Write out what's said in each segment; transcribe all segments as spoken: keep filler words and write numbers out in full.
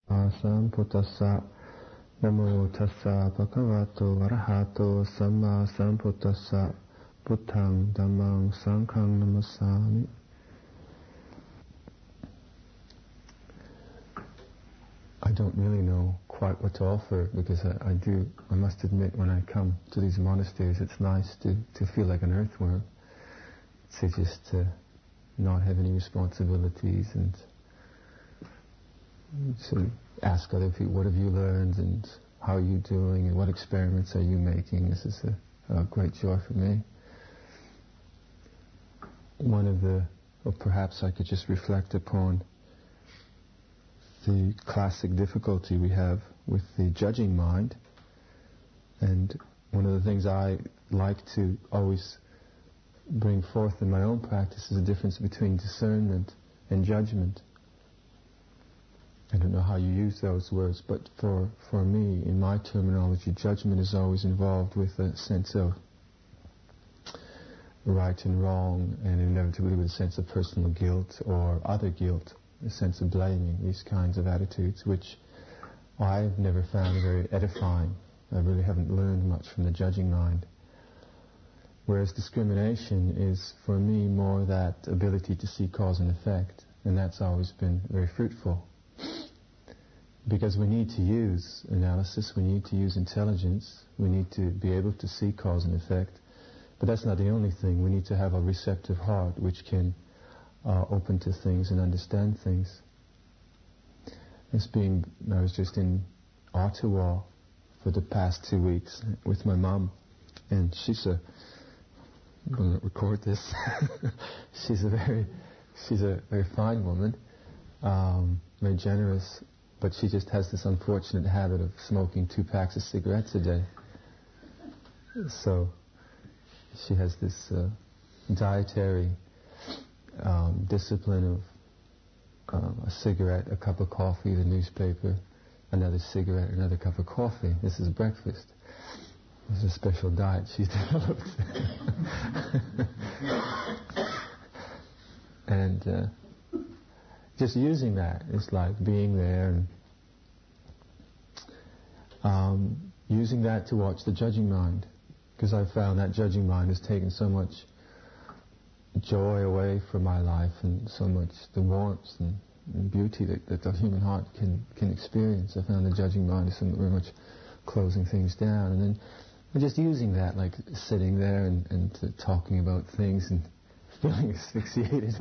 Sambuddhassa Namo tassa bhagavato arahato samma sambuddhassa Buddhang dhammang sanghang namasami. I don't really know quite what to offer, because I, I do, I must admit, when I come to these monasteries, it's nice to, to feel like an earthworm, to just uh, not have any responsibilities and to ask other people, what have you learned and how are you doing and what experiments are you making. This is a, a great joy for me. One of the, or perhaps I could just reflect upon the classic difficulty we have with the judging mind. And one of the things I like to always bring forth in my own practice is the difference between discernment and judgment. I don't know how you use those words, but for, for me, in my terminology, judgment is always involved with a sense of right and wrong, and inevitably with a sense of personal guilt or other guilt, a sense of blaming, these kinds of attitudes, which I've never found very edifying. I really haven't learned much from the judging mind. Whereas discrimination is, for me, more that ability to see cause and effect, and that's always been very fruitful. Because we need to use analysis, we need to use intelligence, we need to be able to see cause and effect. But that's not the only thing. We need to have a receptive heart which can uh, open to things and understand things. It's being, I was just in Ottawa for the past two weeks with my mom, and she's a, I'm going to record this, she's a very, she's a very fine woman, um, very generous, but she just has this unfortunate habit of smoking two packs of cigarettes a day. So she has this uh, dietary um, discipline of um, a cigarette, a cup of coffee, the newspaper, another cigarette, another cup of coffee. This is breakfast. This is a special diet she's developed. and uh, just using that, it's like being there and um, using that to watch the judging mind, because I found that judging mind has taken so much joy away from my life and so much the warmth and, and beauty that, that the human heart can, can experience. I found the judging mind is something very much closing things down, and then just using that, like sitting there and, and uh, talking about things and feeling asphyxiated.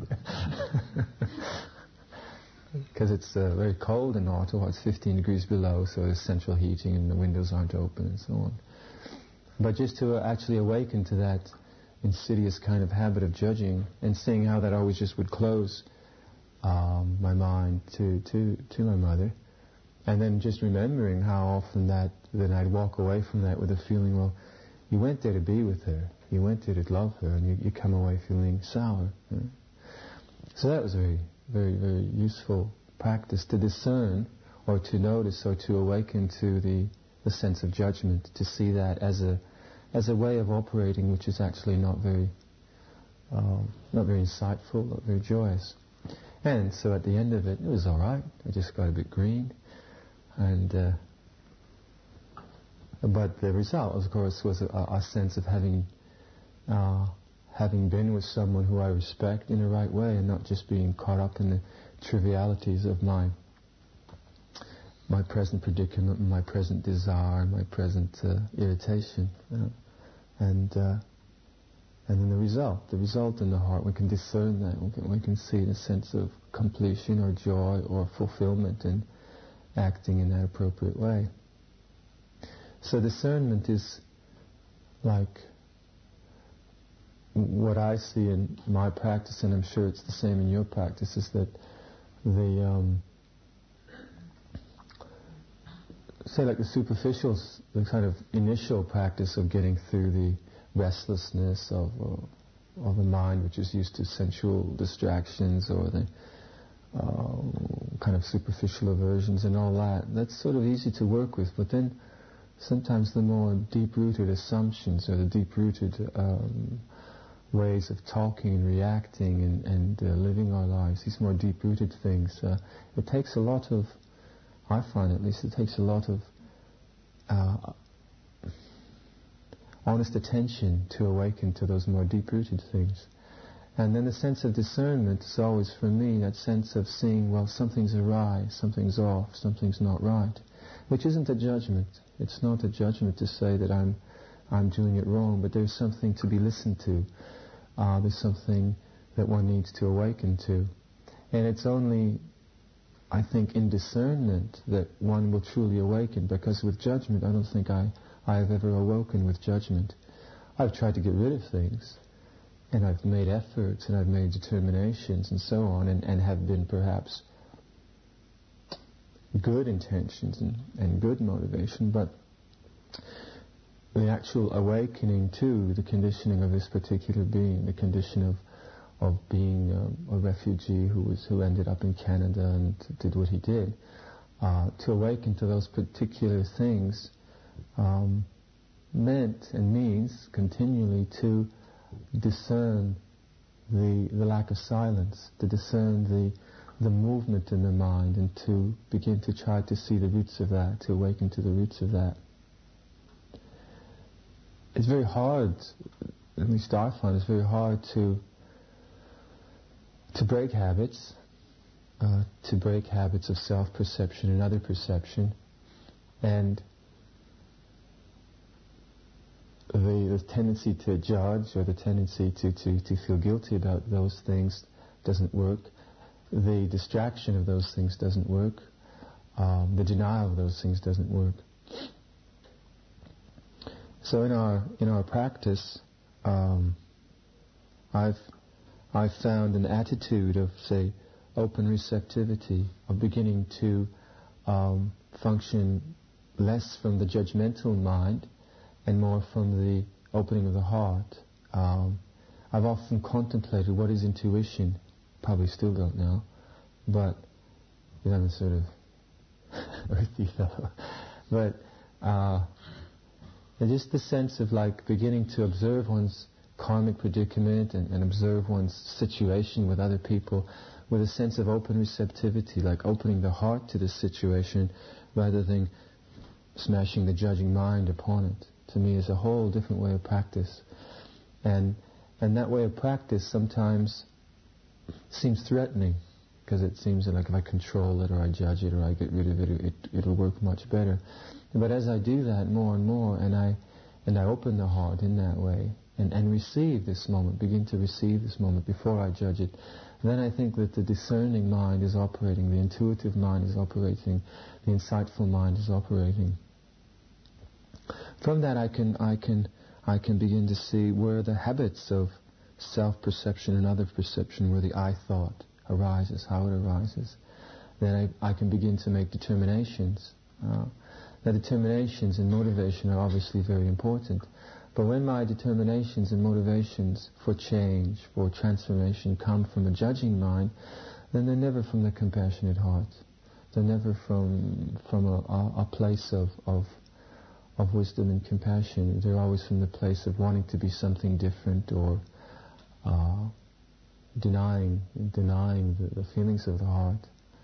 Because it's uh, very cold in Ottawa, it's fifteen degrees below, so there's central heating and the windows aren't open and so on. But just to uh, actually awaken to that insidious kind of habit of judging and seeing how that always just would close um, my mind to, to, to my mother, and then just remembering how often that then I'd walk away from that with a feeling, well, you went there to be with her, you went there to love her, and you, you come away feeling sour. You know? So that was very, very, very useful practice to discern or to notice or to awaken to the, the sense of judgment, to see that as a as a way of operating which is actually not very uh, not very insightful, not very joyous. And so at the end of it, it was all right. I just got a bit green, and uh, but the result, of course, was a, a sense of having uh, having been with someone who I respect in the right way, and not just being caught up in the trivialities of my my present predicament, my present desire, my present uh, irritation, you know? and uh, and then the result, the result in the heart, we can discern that, we can, we can see the sense of completion or joy or fulfillment in acting in that appropriate way. So discernment is like what I see in my practice, and I'm sure it's the same in your practice, is that the um, say like the superficial, the kind of initial practice of getting through the restlessness of uh, of the mind, which is used to sensual distractions or the uh, kind of superficial aversions and all that, that's sort of easy to work with. But then sometimes the more deep-rooted assumptions or the deep-rooted um, ways of talking and reacting and, and uh, living our lives, these more deep-rooted things, uh, it takes a lot of I find at least, it takes a lot of uh, honest attention to awaken to those more deep-rooted things. And then the sense of discernment is always, for me, that sense of seeing, well, something's awry, something's off, something's not right, which isn't a judgment. It's not a judgment to say that I'm I'm doing it wrong, but there's something to be listened to. Uh, there's something that one needs to awaken to. And it's only, I think, in discernment that one will truly awaken, because with judgment, I don't think I, I have ever awoken with judgment. I've tried to get rid of things, and I've made efforts, and I've made determinations, and so on, and, and have been perhaps good intentions and, and good motivation, but the actual awakening to the conditioning of this particular being, the condition of of being um, a refugee who was who ended up in Canada and did what he did, uh, to awaken to those particular things um, meant and means continually to discern the the lack of silence, to discern the the movement in the mind, and to begin to try to see the roots of that, to awaken to the roots of that. It's very hard, at least I find it's very hard to to break habits, uh, to break habits of self-perception and other perception, and the, the tendency to judge, or the tendency to, to, to feel guilty about those things doesn't work. The distraction of those things doesn't work. Um, the denial of those things doesn't work. So in our in our practice, um, I've I've found an attitude of, say, open receptivity, of beginning to um, function less from the judgmental mind and more from the opening of the heart. Um, I've often contemplated what is intuition. Probably still don't know, but you know, I'm a sort of earthy fellow. But uh, just the sense of like beginning to observe one's karmic predicament and, and observe one's situation with other people with a sense of open receptivity, like opening the heart to the situation rather than smashing the judging mind upon it, to me is a whole different way of practice. And and that way of practice sometimes seems threatening, because it seems that like if I control it or I judge it or I get rid of it, it it'll work much better. But as I do that more and more, and I and I open the heart in that way, and, and receive this moment, begin to receive this moment before I judge it, then I think that the discerning mind is operating, the intuitive mind is operating, the insightful mind is operating. From that I can I can I can begin to see where the habits of self-perception and other perception, where the I thought arises, how it arises. Then I, I can begin to make determinations. Uh, the determinations and motivation are obviously very important. But when my determinations and motivations for change, for transformation come from a judging mind, then they're never from the compassionate heart. They're never from from a, a, a place of, of of wisdom and compassion. They're always from the place of wanting to be something different, or uh, denying denying the, the feelings of the heart.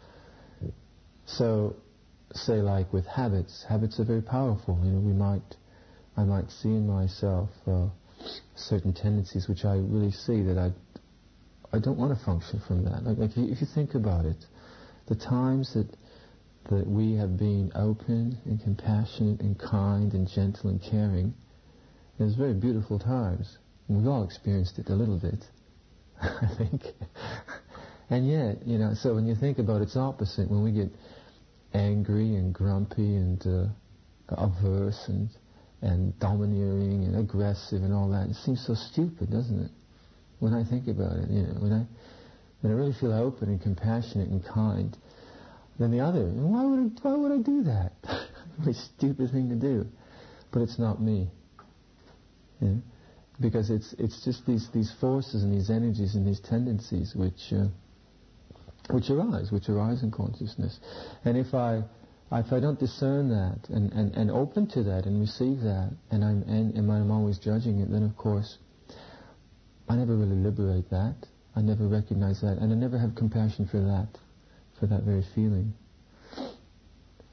So, say like with habits, habits are very powerful. You know, we might, I might see in myself uh, certain tendencies which I really see that I, I don't want to function from that. Like, like if you think about it, the times that that we have been open and compassionate and kind and gentle and caring, there's very beautiful times. And we've all experienced it a little bit, I think. And yet, you know, so when you think about its opposite, when we get angry and grumpy and uh, averse and and domineering and aggressive and all that, it seems so stupid, doesn't it? When I think about it, you know, when I when I really feel open and compassionate and kind, then the other, why would I, why would I do that? Really stupid thing to do. But it's not me. You know? Because it's it's just these, these forces and these energies and these tendencies which uh, which arise, which arise in consciousness. And if I if I don't discern that and, and, and open to that and receive that, and I'm and, and I'm always judging it, then of course I never really liberate that. I never recognize that, and I never have compassion for that, for that very feeling.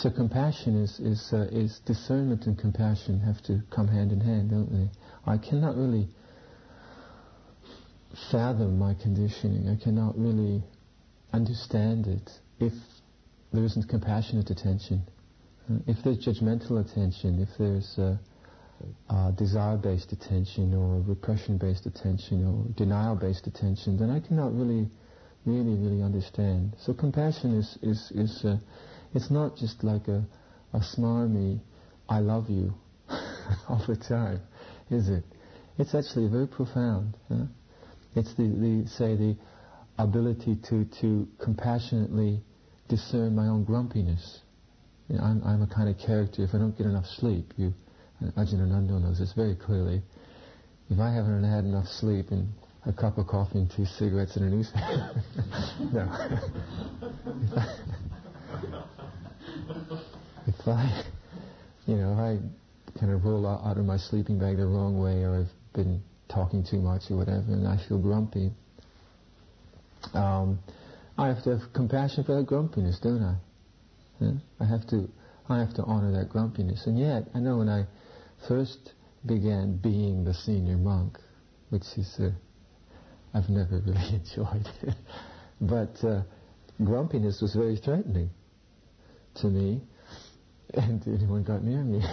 So compassion is is uh, is discernment and compassion have to come hand in hand, don't they? I cannot really fathom my conditioning. I cannot really understand it if there isn't compassionate attention. Uh, if there's judgmental attention, if there's uh, uh, desire-based attention or repression-based attention or denial-based attention, then I cannot really, really, really understand. So compassion is is is uh, it's not just like a a smarmy "I love you" all the time, is it? It's actually very profound. Huh? It's the, the say the ability to to compassionately discern my own grumpiness. You know, I'm I'm a kind of character. If I don't get enough sleep, you Ajahn Ananda knows this very clearly. If I haven't had enough sleep and a cup of coffee and two cigarettes and a newspaper, no. If I, you know, if I kind of roll out of my sleeping bag the wrong way, or I've been talking too much or whatever, and I feel grumpy, um, I have to have compassion for that grumpiness, don't I? Yeah? I have to, I have to honor that grumpiness. And yet, I know when I first began being the senior monk, which is, uh, I've never really enjoyed it, but uh, grumpiness was very threatening to me, and anyone got near me.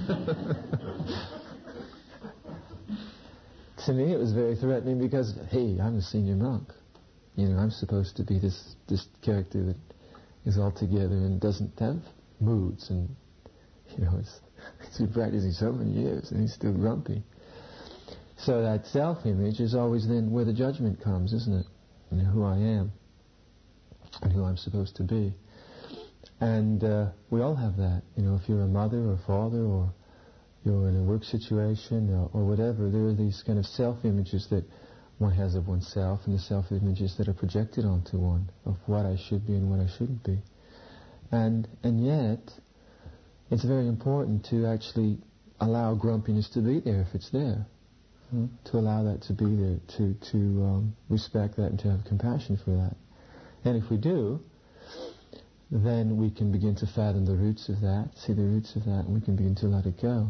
To me, it was very threatening because, hey, I'm a senior monk. You know, I'm supposed to be this this character that is all together and doesn't have moods, and you know, it's it's been practicing so many years and he's still grumpy. So that self-image is always then where the judgment comes, isn't it? You know, who I am and who I'm supposed to be. And uh, we all have that. You know, if you're a mother or father or you're in a work situation or, or whatever, there are these kind of self-images that one has of oneself and the self-images that are projected onto one of what I should be and what I shouldn't be. And and yet, it's very important to actually allow grumpiness to be there if it's there. Hmm? To allow that to be there, to, to um, respect that and to have compassion for that. And if we do, then we can begin to fathom the roots of that, see the roots of that, and we can begin to let it go.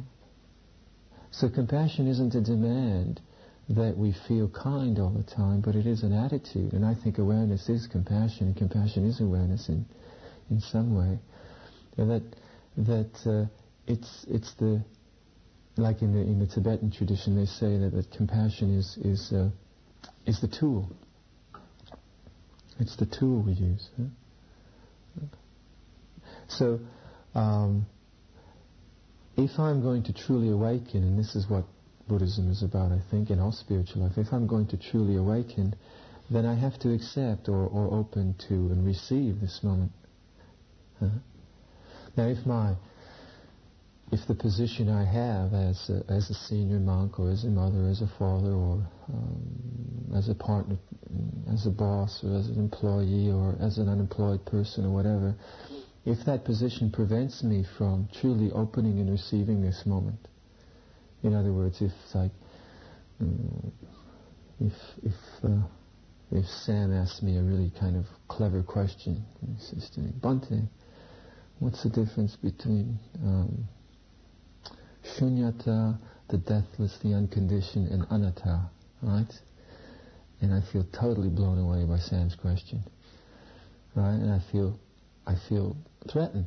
So compassion isn't a demand that we feel kind all the time, but it is an attitude. And I think awareness is compassion, and compassion is awareness in in some way. And that that uh, it's it's the like in the in the Tibetan tradition they say that, that compassion is is uh, is the tool. It's the tool we use. Huh? So. Um, If I'm going to truly awaken, and this is what Buddhism is about, I think, in all spiritual life, if I'm going to truly awaken, then I have to accept or, or open to and receive this moment. Huh? Now, if my, if the position I have as a, as a senior monk, or as a mother, as a father, or um, as a partner, as a boss, or as an employee, or as an unemployed person, or whatever, if that position prevents me from truly opening and receiving this moment, in other words, if like, um, if if uh, if Sam asks me a really kind of clever question, he says to me, Bhante, what's the difference between um, shunyata, the deathless, the unconditioned, and anatta, right? And I feel totally blown away by Sam's question, right? And I feel, I feel threatened.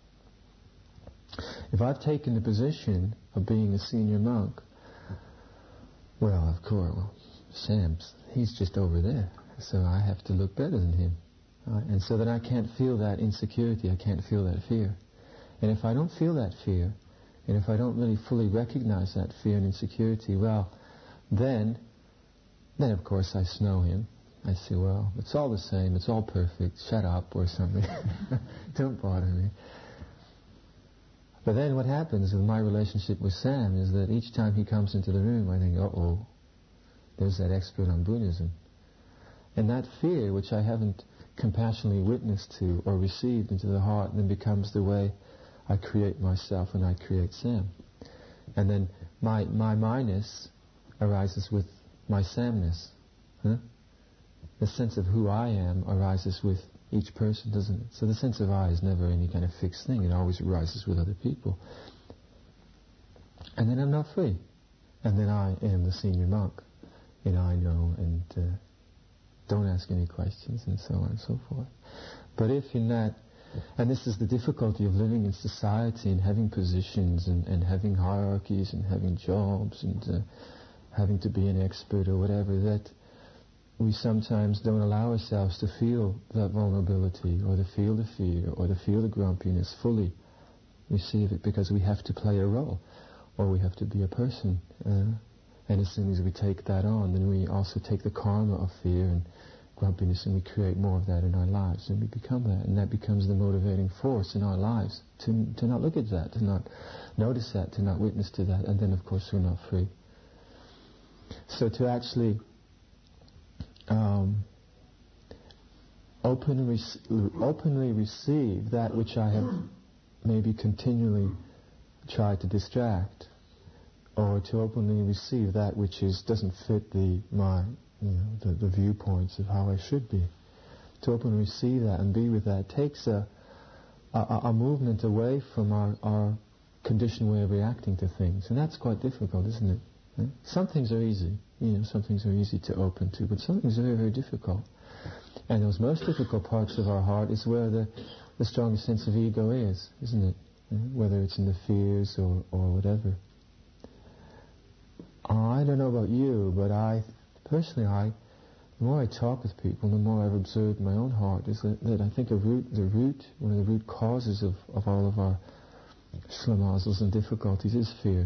If I've taken the position of being a senior monk, well, of course, well, Sam's, he's just over there, so I have to look better than him. Right? And so that I can't feel that insecurity, I can't feel that fear. And if I don't feel that fear, and if I don't really fully recognize that fear and insecurity, well, then, then of course I snow him. I say, well, it's all the same, it's all perfect, shut up or something. Don't bother me. But then what happens with my relationship with Sam is that each time he comes into the room, I think, uh-oh, there's that expert on Buddhism. And that fear, which I haven't compassionately witnessed to or received into the heart, then becomes the way I create myself and I create Sam. And then my my minus arises with my Samness. Huh? The sense of who I am arises with each person, doesn't it? So the sense of I is never any kind of fixed thing. It always arises with other people. And then I'm not free. And then I am the senior monk. And I know and uh, don't ask any questions and so on and so forth. But if in that, and this is the difficulty of living in society and having positions and, and having hierarchies and having jobs and uh, having to be an expert or whatever, that we sometimes don't allow ourselves to feel that vulnerability or to feel the fear or to feel the grumpiness fully, receive it, because we have to play a role or we have to be a person. Uh, and as soon as we take that on, then we also take the karma of fear and grumpiness and we create more of that in our lives and we become that, and that becomes the motivating force in our lives to, to not look at that, to not notice that, to not witness to that, and then of course we're not free. So to actually um, open rec- openly receive that which I have maybe continually tried to distract, or to openly receive that which is doesn't fit the my you know the, the viewpoints of how I should be, to openly receive that and be with that takes a a, a movement away from our, our conditioned way of reacting to things, and that's quite difficult, isn't it? Yeah? Some things are easy, you know, some things are easy to open to, but some things are very, very difficult. And those most difficult parts of our heart is where the, the strongest sense of ego is, isn't it? Yeah? Whether it's in the fears or, or whatever. I don't know about you, but I, personally, I, the more I talk with people, the more I've observed in my own heart, is that, that I think a root, the root, one of the root causes of, of all of our shlamazzles and difficulties is fear.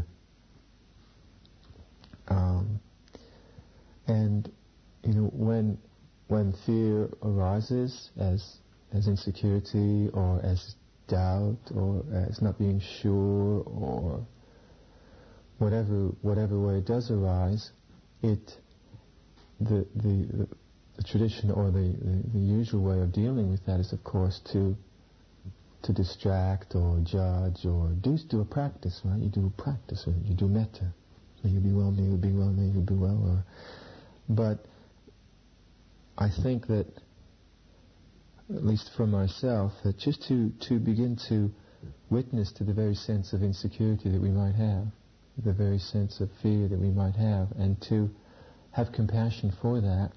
Um, and you know, when when fear arises as as insecurity or as doubt or as not being sure or whatever whatever way it does arise, it the the, the, the tradition or the, the, the usual way of dealing with that is, of course, to to distract or judge or do do a practice, right? You do a practice, or you do metta. May you be well, may you be well, may you be well. Or, but I think that, at least for myself, that just to, to begin to witness to the very sense of insecurity that we might have, the very sense of fear that we might have, and to have compassion for that,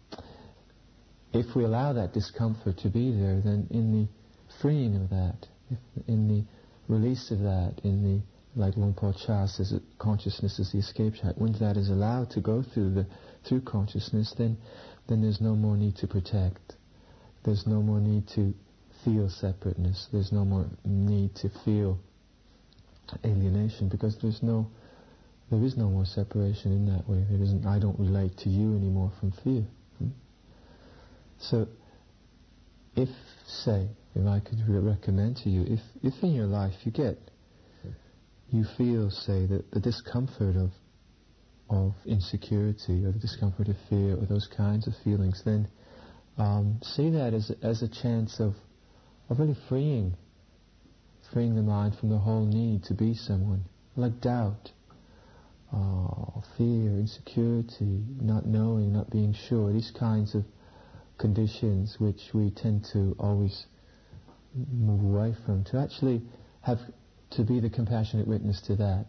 if we allow that discomfort to be there, then in the freeing of that, if, in the release of that, in the like Luang Por Chah says, that consciousness is the escape hatch. When that is allowed to go through the through consciousness, then then there's no more need to protect. There's no more need to feel separateness. There's no more need to feel alienation, because there's no there is no more separation in that way. There isn't. I don't relate to you anymore from fear. Hmm? So, if say, if I could re- recommend to you, if if in your life you get you feel, say, that the discomfort of of insecurity or the discomfort of fear or those kinds of feelings, then um, see that as a, as a chance of of really freeing, freeing the mind from the whole need to be someone, like doubt, uh, fear, insecurity, not knowing, not being sure, these kinds of conditions which we tend to always move away from, to actually have to be the compassionate witness to that,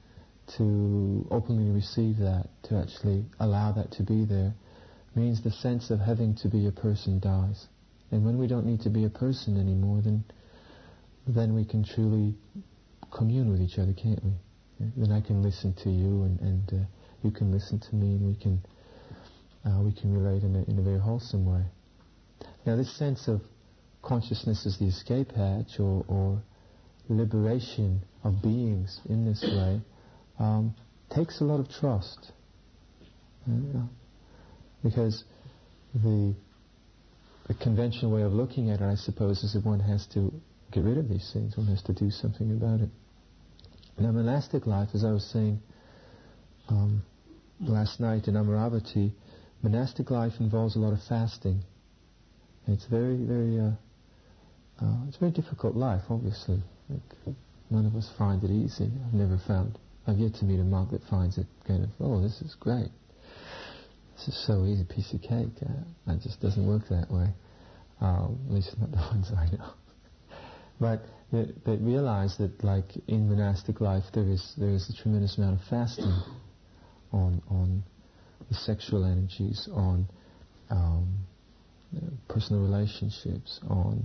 to openly receive that, to actually allow that to be there, means the sense of having to be a person dies. And when we don't need to be a person anymore, then then we can truly commune with each other, can't we? Yeah? Then I can listen to you, and, and uh, you can listen to me, and we can uh, we can relate in a, in a very wholesome way. Now, this sense of consciousness as the escape hatch, or, or liberation of beings in this way, um, takes a lot of trust. Yeah. Because the the conventional way of looking at it, I suppose, is that one has to get rid of these things, one has to do something about it. Now, monastic life, as I was saying um, last night in Amaravati, monastic life involves a lot of fasting. And it's very, very, uh, uh, it's a very difficult life, obviously. Like, none of us find it easy. I've never found, I've yet to meet a monk that finds it kind of, oh, this is great. This is so easy, piece of cake. Uh, it just doesn't work that way. uh, at least not the ones I know. But they realize that, like in monastic life, there is there is a tremendous amount of fasting on on the sexual energies, on um, personal relationships, on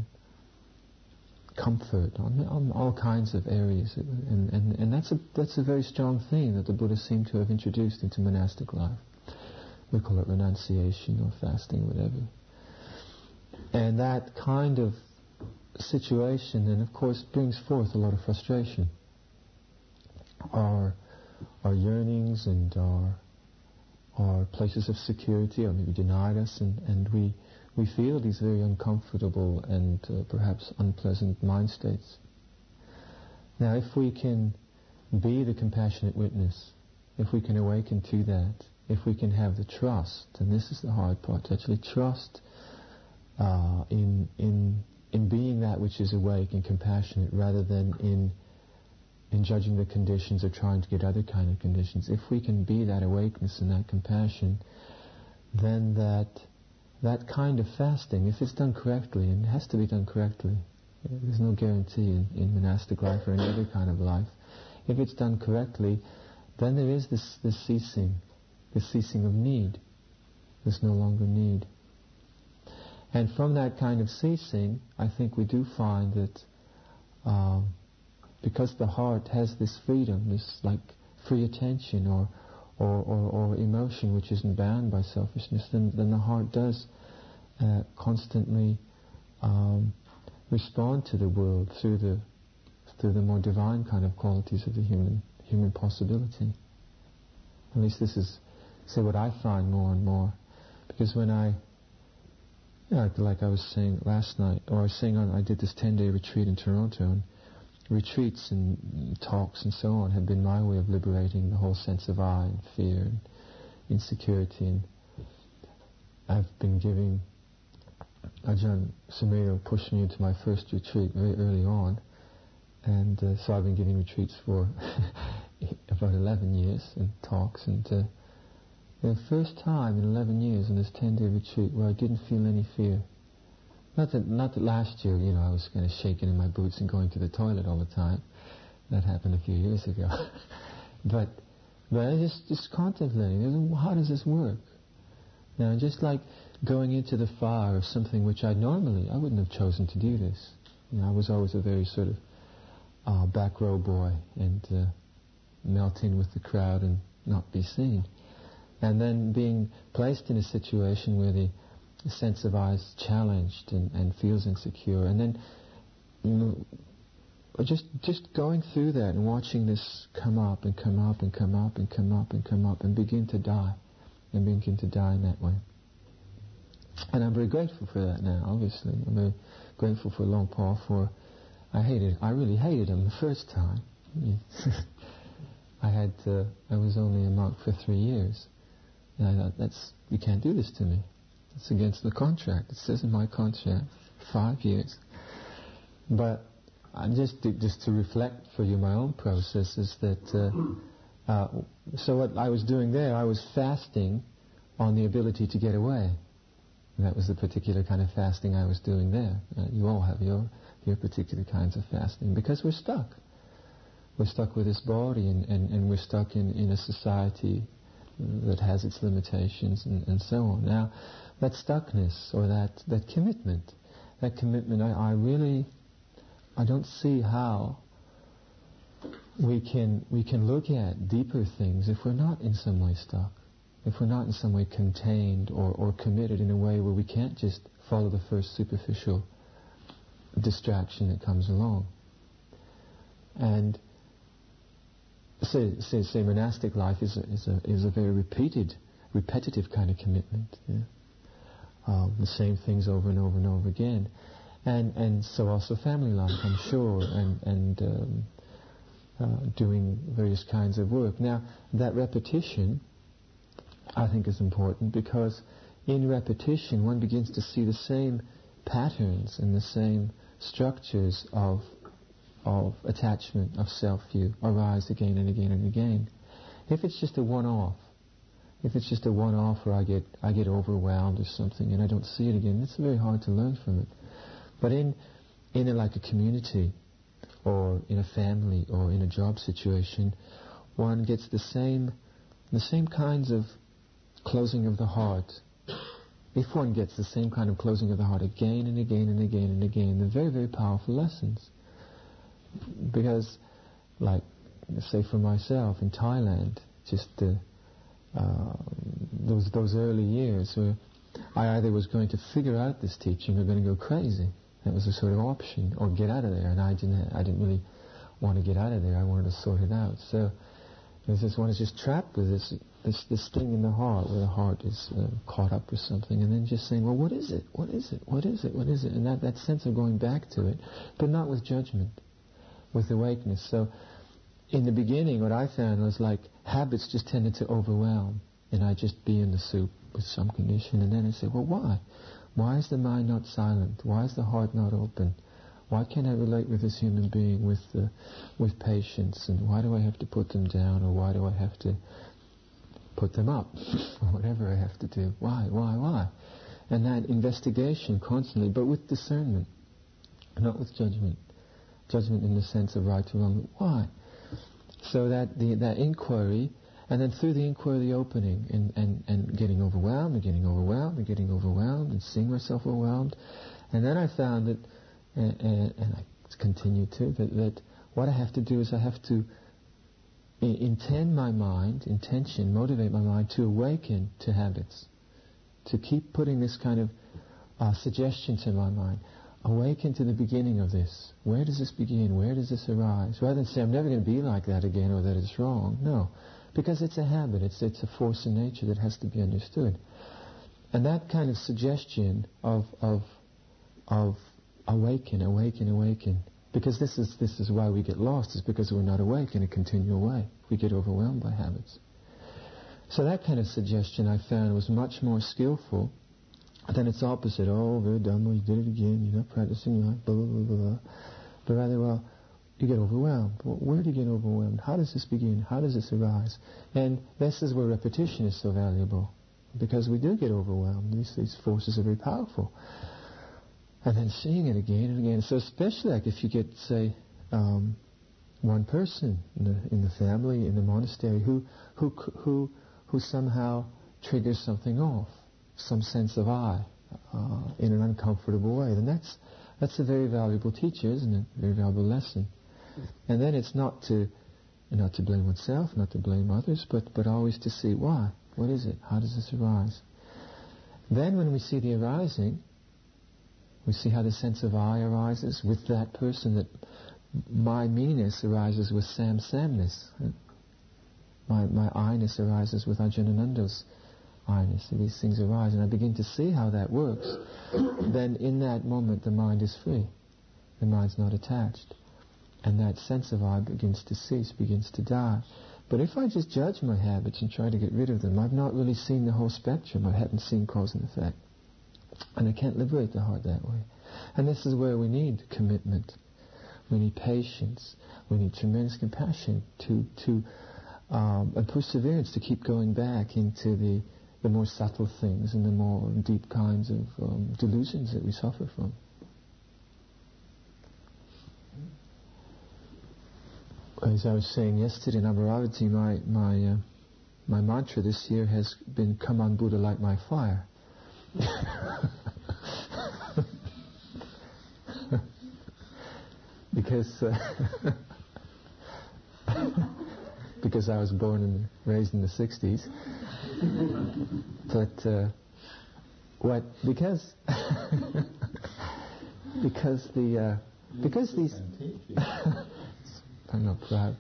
comfort, on, on all kinds of areas, and, and and that's a that's a very strong theme that the Buddha seemed to have introduced into monastic life. We call it renunciation or fasting, whatever. And that kind of situation then, of course, brings forth a lot of frustration. Our our yearnings and our our places of security are maybe denied us, and, and we we feel these very uncomfortable and uh, perhaps unpleasant mind states. Now, if we can be the compassionate witness, if we can awaken to that, if we can have the trust, and this is the hard part, to actually trust uh, in in in being that which is awake and compassionate, rather than in in judging the conditions or trying to get other kind of conditions. If we can be that awakeness and that compassion, then that that kind of fasting, if it's done correctly, and it has to be done correctly, there's no guarantee in, in monastic life or any other kind of life. If it's done correctly, then there is this, this ceasing, this ceasing of need. There's no longer need. And from that kind of ceasing, I think we do find that um, because the heart has this freedom, this like free attention or or, or, or emotion which isn't bound by selfishness, then, then the heart does uh, constantly um, respond to the world through the through the more divine kind of qualities of the human human possibility. At least this is, say, what I find more and more, because when I Yeah, like I was saying last night, or I was saying on, I did this ten-day retreat in Toronto, and retreats and talks and so on have been my way of liberating the whole sense of I and fear and insecurity. And I've been giving, Ajahn Sumedho pushed me into my first retreat very early on, and uh, so I've been giving retreats for about eleven years and talks, and uh, the first time in eleven years in this ten-day retreat where I didn't feel any fear. Not that, not that last year, you know, I was kind of shaking in my boots and going to the toilet all the time. That happened a few years ago. but, but I just, just contemplating, how does this work? Now, just like going into the fire of something which I normally, I wouldn't have chosen to do this. You know, I was always a very sort of uh, back row boy, and uh, melt in with the crowd and not be seen. And then being placed in a situation where the, the sense of I is challenged and, and feels insecure, and then, you know, just just going through that and watching this come up and come up and come up and come up and come up and begin to die, and begin to die in that way. And I'm very grateful for that now. Obviously, I'm very grateful for Luang Por. For I hated, I really hated him the first time. I had, uh, I was only a monk for three years. And I thought, that's, you can't do this to me. It's against the contract. It says in my contract, five years. But I just to, just to reflect for you my own process is that, uh, uh, so what I was doing there, I was fasting on the ability to get away. And that was the particular kind of fasting I was doing there. Uh, you all have your, your particular kinds of fasting, because we're stuck. We're stuck with this body, and, and, and we're stuck in, in a society that has its limitations, and, and so on. Now, that stuckness, or that, that commitment, that commitment, I, I really, I don't see how we can we can look at deeper things if we're not in some way stuck, if we're not in some way contained or, or committed in a way where we can't just follow the first superficial distraction that comes along. And Say, say, say, monastic life is a, is a is a very repeated, repetitive kind of commitment. Yeah? Um, the same things over and over and over again, and and so also family life, I'm sure, and and um, uh, doing various kinds of work. Now, that repetition, I think, is important, because in repetition one begins to see the same patterns and the same structures of of attachment, of self-view, arise again and again and again. If it's just a one-off, if it's just a one-off, or I get I get overwhelmed or something, and I don't see it again, it's very hard to learn from it. But in in a, like a community, or in a family, or in a job situation, one gets the same the same kinds of closing of the heart. If one gets the same kind of closing of the heart again and again and again and again, they're very, very powerful lessons. Because, like, say for myself in Thailand, just uh, uh, those those early years where I either was going to figure out this teaching or going to go crazy. That was a sort of option, or get out of there. And I didn't I didn't really want to get out of there. I wanted to sort it out. So there's this one is just trapped with this this this thing in the heart, where the heart is uh, caught up with something, and then just saying, well, what is it? What is it? What is it? What is it? And that, that sense of going back to it, but not with judgment, with awakeness. So in the beginning, what I found was like habits just tended to overwhelm, and I'd just be in the soup with some condition, and then I'd say, well, why? Why is the mind not silent? Why is the heart not open? Why can't I relate with this human being with uh, with patience? And why do I have to put them down, or why do I have to put them up, or whatever I have to do? Why, why, why? And that investigation constantly, but with discernment, not with judgment. Judgment in the sense of right or wrong. Why? So that the that inquiry, and then through the inquiry, the opening, and, and, and getting overwhelmed, and getting overwhelmed, and getting overwhelmed, and seeing myself overwhelmed. And then I found that, and, and, and I continue to, that, that what I have to do is I have to intend my mind, intention, motivate my mind to awaken to habits, to keep putting this kind of uh, suggestion to my mind. Awaken to the beginning of this. Where does this begin? Where does this arise? Rather than say, I'm never going to be like that again, or that it's wrong. No, because it's a habit. It's it's a force in nature that has to be understood. And that kind of suggestion of of of awaken, awaken, awaken. Because this is this is why we get lost, is because we're not awake in a continual way. We get overwhelmed by habits. So that kind of suggestion I found was much more skillful than its opposite. Oh, very dumb, you did it again, you're not practicing right, blah, blah, blah, blah. But rather, well, you get overwhelmed. Well, where do you get overwhelmed? How does this begin? How does this arise? And this is where repetition is so valuable, because we do get overwhelmed. These, these forces are very powerful. And then seeing it again and again. So especially like if you get, say, um, one person in the, in the family, in the monastery, who who who who somehow triggers something off, some sense of I, uh, in an uncomfortable way, then that's that's a very valuable teacher, isn't it? A very valuable lesson. And then it's not to not to blame oneself, not to blame others, but but always to see why. What is it? How does this arise? Then when we see the arising, we see how the sense of I arises with that person, that my me-ness arises with Sam Samness. My my I-ness arises with Ajadananda's I-ness. So these things arise, and I begin to see how that works. Then in that moment the mind is free. The mind's not attached. And that sense of I begins to cease, begins to die. But if I just judge my habits and try to get rid of them, I've not really seen the whole spectrum. I haven't seen cause and effect. And I can't liberate the heart that way. And this is where we need commitment. We need patience. We need tremendous compassion to to um, and perseverance to keep going back into the the more subtle things and the more deep kinds of um, delusions that we suffer from. As I was saying yesterday in Amaravati, my my uh, my mantra this year has been "Come on, Buddha, light my fire." because uh, because I was born and raised in the sixties, but uh, what because because the uh, because these I'm not proud,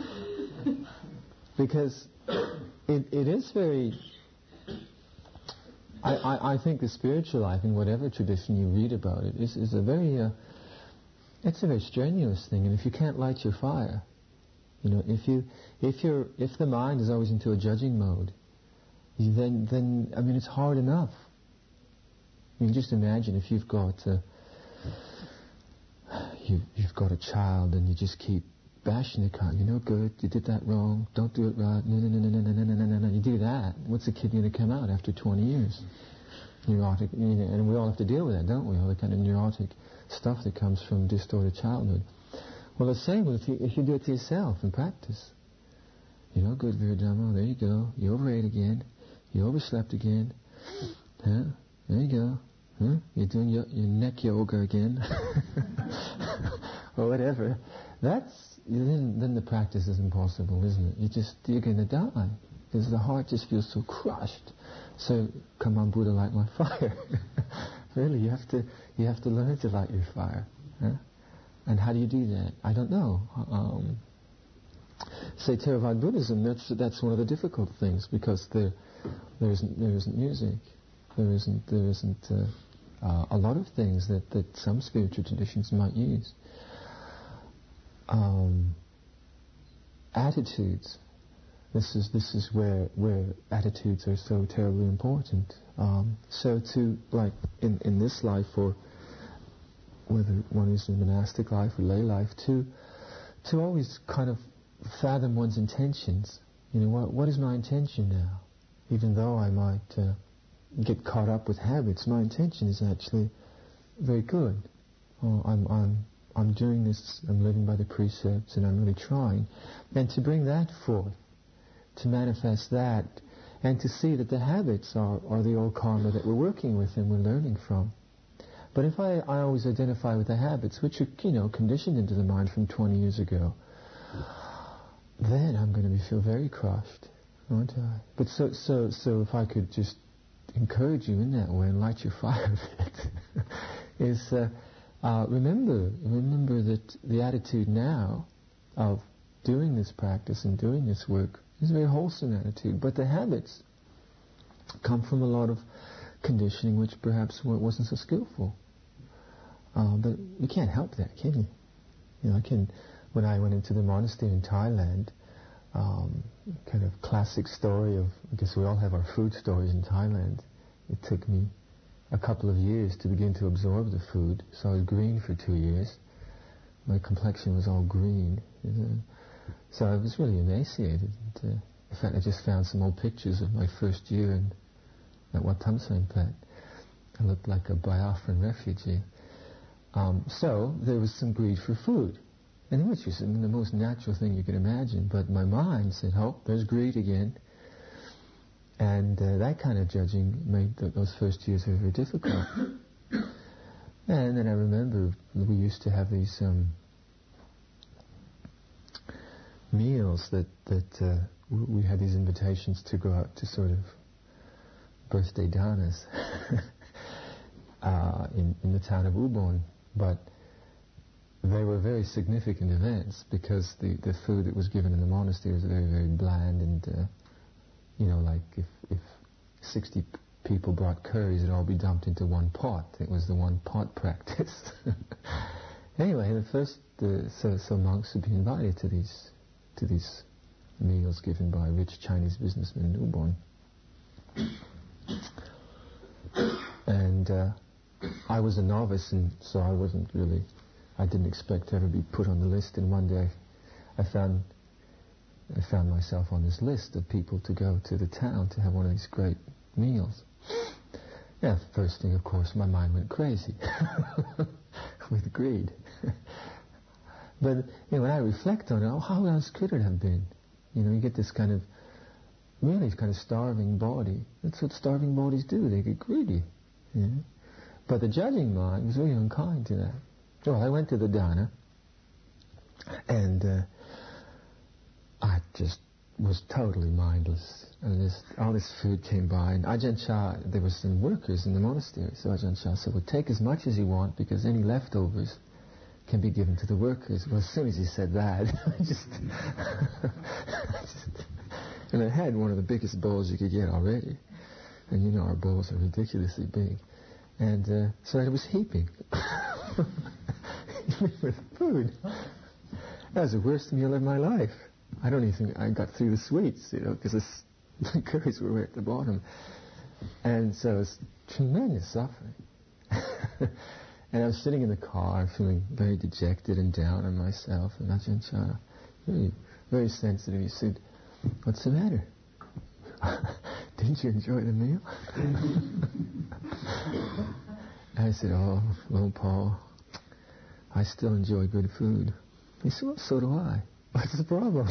because it it is very. I, I, I think the spiritual life, in whatever tradition you read about it, is, is a very, uh, it's a very strenuous thing. And if you can't light your fire, you know, if you, if you're, if the mind is always into a judging mode, then, then I mean, it's hard enough. I mean, just imagine if you've got, uh, you, you've got a child and you just keep bashing the cart. You're no good. You did that wrong. Don't do it right. No, no, no, no, no, no, no, no, no, no. You do that. What's the kid going to come out after twenty years? Neurotic. You know, and we all have to deal with that, don't we? All the kind of neurotic stuff that comes from distorted childhood. Well, the same if you, if you do it to yourself in practice. You're no good, Viradhamma. There you go. You overate again. You overslept again. Huh? There you go. Huh? You're doing your, your neck yoga again. Or whatever. That's, then, then the practice is impossible, isn't it? You just, you're going to die. Because the heart just feels so crushed. So, come on, Buddha, light my fire. Really, you have to, you have to learn to light your fire. Huh? And how do you do that? I don't know. Um, say Theravada Buddhism, that's that's one of the difficult things, because there there isn't there isn't music, there isn't there isn't uh, uh, a lot of things that, that some spiritual traditions might use. Um, attitudes. This is this is where where attitudes are so terribly important. Um, so to like in in this life, or whether one is in monastic life or lay life, to to always kind of fathom one's intentions. You know, what what is my intention now? Even though I might uh, get caught up with habits, my intention is actually very good. Oh, I'm I'm I'm doing this. I'm living by the precepts, and I'm really trying. And to bring that forth, to manifest that, and to see that the habits are, are the old karma that we're working with and we're learning from. But if I, I always identify with the habits, which are, you know, conditioned into the mind from twenty years ago, then I'm going to be, feel very crushed, won't I? But so, so, so if I could just encourage you in that way and light your fire a bit, is uh, uh, remember, remember that the attitude now of doing this practice and doing this work is a very wholesome attitude. But the habits come from a lot of conditioning which perhaps wasn't so skillful. Uh, but you can't help that, can you? You know, I can. When I went into the monastery in Thailand, um, kind of classic story of, I guess we all have our food stories in Thailand. It took me a couple of years to begin to absorb the food, so I was green for two years. My complexion was all green. So I was really emaciated. And, uh, in fact, I just found some old pictures of my first year in, at Wat Tham Saengpat. I looked like a Biafran refugee. Um, so there was some greed for food, and which was the most natural thing you could imagine. But my mind said, "Oh, there's greed again," and uh, that kind of judging made th- those first years very, very difficult. And then I remember we used to have these um, meals that that uh, we had these invitations to go out to sort of birthday danas uh, in in the town of Ubon. But they were very significant events because the, the food that was given in the monastery was very, very bland, and, uh, you know, like if, if sixty p- people brought curries, it'd all be dumped into one pot. It was the one pot practice. Anyway, the first, uh, so, so monks would be invited to these, to these meals given by rich Chinese businessmen in Ubon. And, uh, I was a novice, and so I wasn't really, I didn't expect to ever be put on the list. And one day I found I found myself on this list of people to go to the town to have one of these great meals. Yeah, first thing, of course, my mind went crazy with greed. But you know, when I reflect on it, oh, how else could it have been? You know, you get this kind of, really kind of starving body. That's what starving bodies do, they get greedy. You know? But the judging mind was very unkind to that. Well, I went to the dana, and uh, I just was totally mindless. And this, all this food came by, and Ajahn Chah, there were some workers in the monastery, so Ajahn Chah said, well, take as much as you want, because any leftovers can be given to the workers. Well, as soon as he said that, I just, just... And I had one of the biggest bowls you could get already. And you know our bowls are ridiculously big. And uh, so I was heaping with food. That was the worst meal of my life. I don't even think I got through the sweets, you know, because the curries were right at the bottom. And so it was tremendous suffering. And I was sitting in the car feeling very dejected and down on myself. And Ajahn Chah very, very sensitive. He said, "What's the matter? Didn't you enjoy the meal?" I said, "Oh, well, Paul, I still enjoy good food." He said, "Well, so do I. What's the problem?"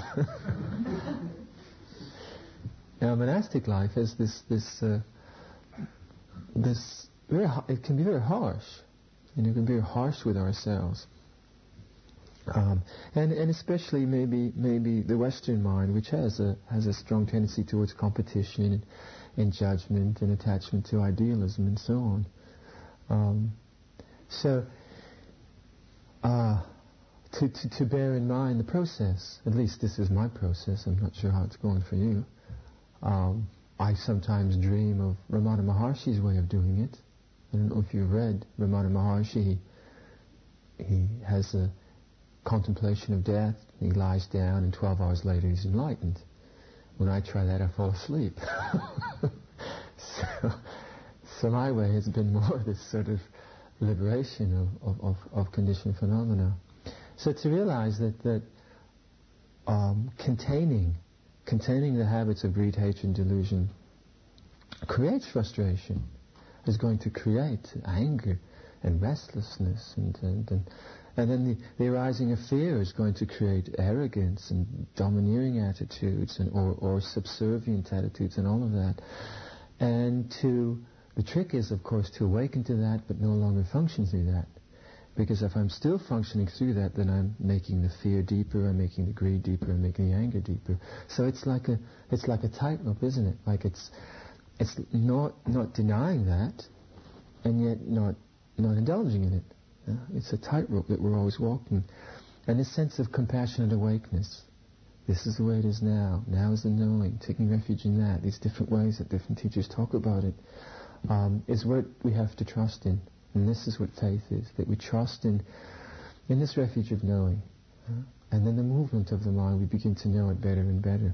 Now, monastic life has this, this, uh, this. Very, it can be very harsh, and it can be very harsh with ourselves, um, and and especially maybe maybe the Western mind, which has a has a strong tendency towards competition and, and judgment and attachment to idealism and so on. Um, so. Uh, To, to, to bear in mind the process, at least this is my process, I'm not sure how it's going for you. Um, I sometimes dream of Ramana Maharshi's way of doing it. I don't know if you've read Ramana Maharshi. He, he has a contemplation of death, he lies down, and twelve hours later he's enlightened. When I try that, I fall asleep. so, so my way has been more this sort of liberation of, of, of, of conditioned phenomena. So to realize that that um, containing, containing the habits of greed, hatred, and delusion creates frustration, is going to create anger and restlessness, and and and, and then the, the arising of fear is going to create arrogance and domineering attitudes, and or, or subservient attitudes, and all of that. And to the trick is, of course, to awaken to that, but no longer function through that. Because if I'm still functioning through that, then I'm making the fear deeper, I'm making the greed deeper, I'm making the anger deeper. So it's like a it's like a tightrope, isn't it? Like it's it's not not denying that, and yet not not indulging in it. Yeah? It's a tightrope that we're always walking. And this sense of compassionate awakeness, this is the way it is now. Now is the knowing, taking refuge in that. These different ways that different teachers talk about it, um, is what we have to trust in. And this is what faith is, that we trust in in this refuge of knowing. Uh, and then the movement of the mind, we begin to know it better and better.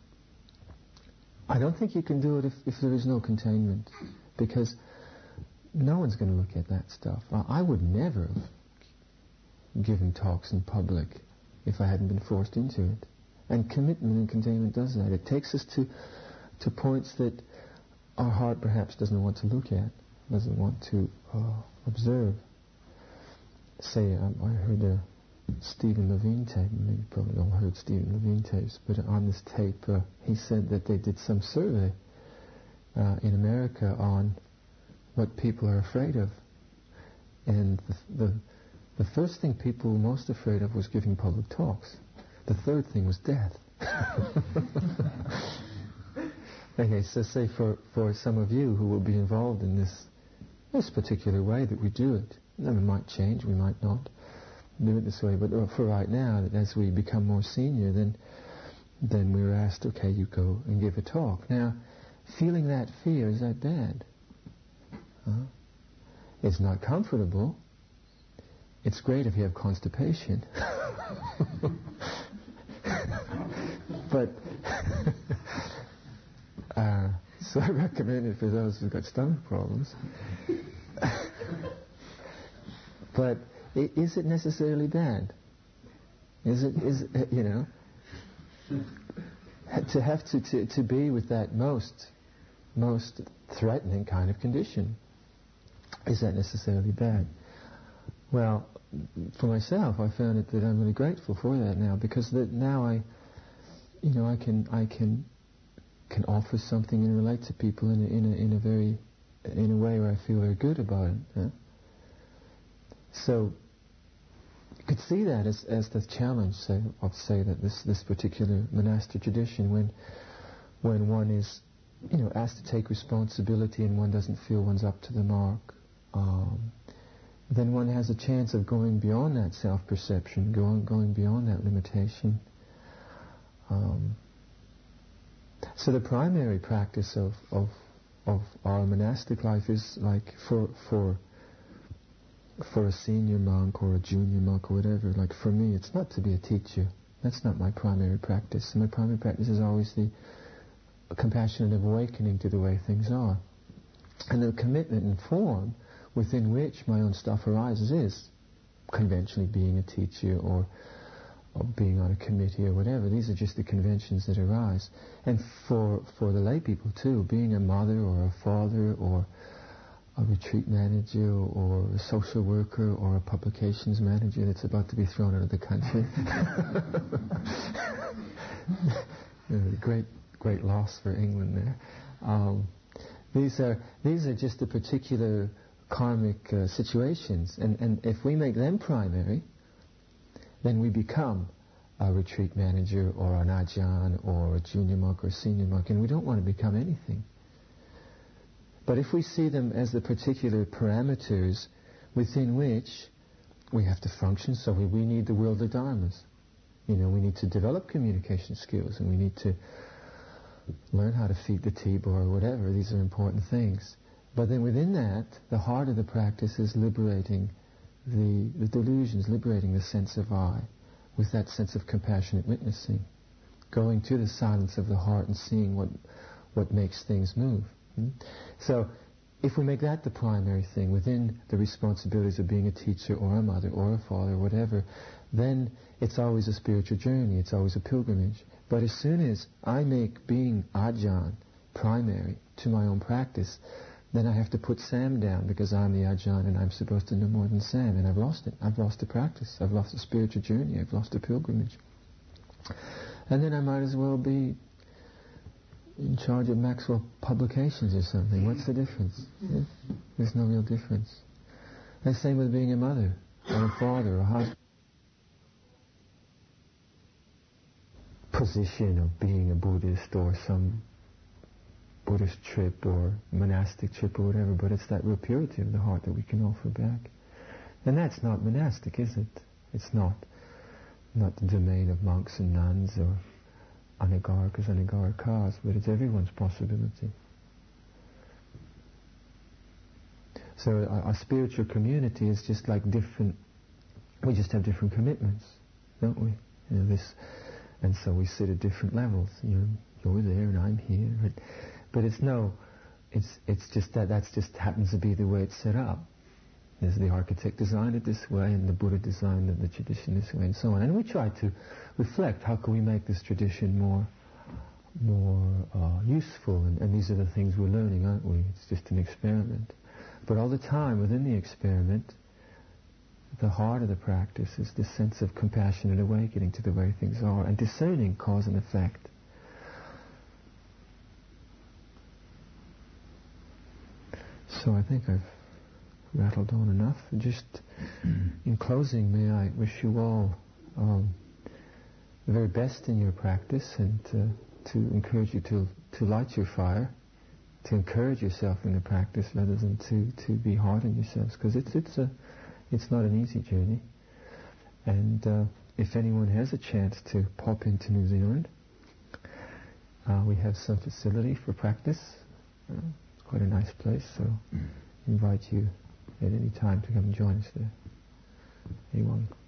I don't think you can do it if, if there is no containment, because no one's going to look at that stuff. I, I would never have given talks in public if I hadn't been forced into it. And commitment and containment does that. It takes us to, to points that our heart perhaps doesn't want to look at, doesn't want to uh, observe. Say, um, I heard a Stephen Levine tape, maybe you probably all heard Stephen Levine tapes, but on this tape uh, he said that they did some survey uh, in America on what people are afraid of. And the, the, the first thing people were most afraid of was giving public talks. The third thing was death. Okay, so say for, for some of you who will be involved in this this particular way that we do it. Now, we might change, we might not do it this way, but for right now, that as we become more senior, then then we're asked, okay, you go and give a talk. Now, feeling that fear, is that bad? Huh? It's not comfortable. It's great if you have constipation. But uh, so I recommend it for those who've got stomach problems. But is it necessarily bad? Is it, is it, you know, to have to, to, to be with that most, most threatening kind of condition, is that necessarily bad? Well, for myself, I found it that I'm really grateful for that now, because that now I, you know, I can I can can offer something and relate to people in a, in a, in a very in a way where I feel very good about it. Huh? So you could see that as as the challenge, say, of say that this this particular monastic tradition, when when one is, you know, asked to take responsibility and one doesn't feel one's up to the mark, um, then one has a chance of going beyond that self-perception, going going beyond that limitation. Um, so the primary practice of, of of our monastic life is like for for for a senior monk or a junior monk or whatever. Like for me, it's not to be a teacher. That's not my primary practice. My primary practice is always the compassionate awakening to the way things are, and the commitment and form within which my own stuff arises is conventionally being a teacher or or being on a committee or whatever. These are just the conventions that arise. And for for the lay people too, being a mother or a father or a retreat manager or a social worker or a publications manager that's about to be thrown out of the country. You know, great, great loss for England there. Um, these are these are just the particular karmic uh, situations, and and if we make them primary, then we become a retreat manager or an ajahn or a junior monk or a senior monk, and we don't want to become anything. But if we see them as the particular parameters within which we have to function, so we, we need the worldly dharmas. You know, we need to develop communication skills, and we need to learn how to feed the T-bar or whatever. These are important things. But then within that, the heart of the practice is liberating the, the delusions, liberating the sense of I, with that sense of compassionate witnessing, going to the silence of the heart and seeing what what makes things move. Hmm? So, if we make that the primary thing within the responsibilities of being a teacher or a mother or a father or whatever, then it's always a spiritual journey, it's always a pilgrimage. But as soon as I make being ajahn primary to my own practice, then I have to put Sam down because I'm the ajahn and I'm supposed to know more than Sam, and I've lost it. I've lost the practice. I've lost the spiritual journey. I've lost the pilgrimage. And then I might as well be in charge of Maxwell Publications or something. What's the difference? Yeah? There's no real difference. And same with being a mother or a father or a husband. Position of being a Buddhist or some Buddhist trip or monastic trip or whatever, but it's that real purity of the heart that we can offer back. And that's not monastic, is it? It's not not the domain of monks and nuns or anagarikas, anagarikas, but it's everyone's possibility. So our, our spiritual community is just like different, we just have different commitments, don't we? You know, this, and so we sit at different levels. You know, you're there and I'm here. But, but it's no, it's it's just that that's just happens to be the way it's set up. As the architect designed it this way, and the Buddha designed the, the tradition this way, and so on. And we try to reflect, how can we make this tradition more more uh, useful? And, and these are the things we're learning, aren't we? It's just an experiment. But all the time, within the experiment, the heart of the practice is this sense of compassionate awakening to the way things are, and discerning cause and effect. So I think I've rattled on enough. Just in closing, may I wish you all um, the very best in your practice, and uh, to encourage you to to light your fire, to encourage yourself in the practice rather than to, to be hard on yourselves, because it's it's a it's not an easy journey. And uh, if anyone has a chance to pop into New Zealand, uh, we have some facility for practice. Uh, it's quite a nice place, so invite you at any time to come and join us there. Anyone?